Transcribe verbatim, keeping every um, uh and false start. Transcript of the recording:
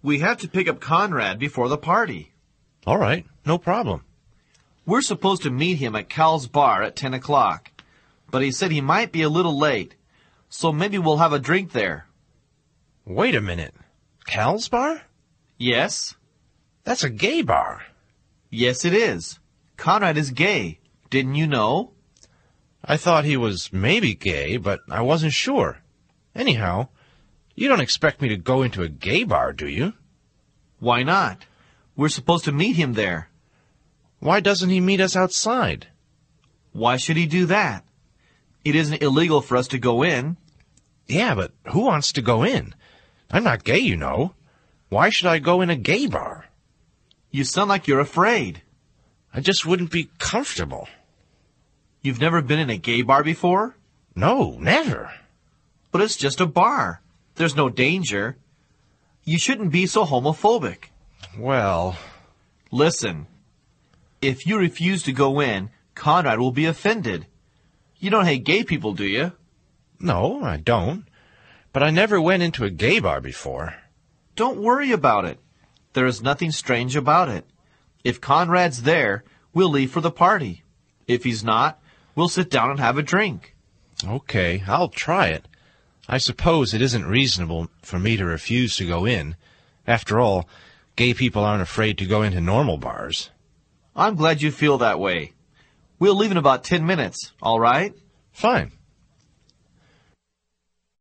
We have to pick up Conrad before the party. All right, no problem. We're supposed to meet him at Cal's bar at ten o'clock, but he said he might be a little late, so maybe we'll have a drink there. Wait a minute. Cal's bar? Yes. That's a gay bar. Yes, it is. Conrad is gay. Didn't you know? I thought he was maybe gay, but I wasn't sure. Anyhow, you don't expect me to go into a gay bar, do you? Why not? We're supposed to meet him there. Why doesn't he meet us outside? Why should he do that? It isn't illegal for us to go in. Yeah, but who wants to go in? I'm not gay, you know. Why should I go in a gay bar? You sound like you're afraid. I just wouldn't be comfortable. You've never been in a gay bar before? No, never. But it's just a bar. There's no danger. You shouldn't be so homophobic. Well... Listen. If you refuse to go in, Conrad will be offended. You don't hate gay people, do you? No, I don't. But I never went into a gay bar before. Don't worry about it. There is nothing strange about it. If Conrad's there, we'll leave for the party. If he's not, we'll sit down and have a drink. Okay, I'll try it. I suppose it isn't reasonable for me to refuse to go in. After all, gay people aren't afraid to go into normal bars. I'm glad you feel that way. We'll leave in about ten minutes, all right? Fine.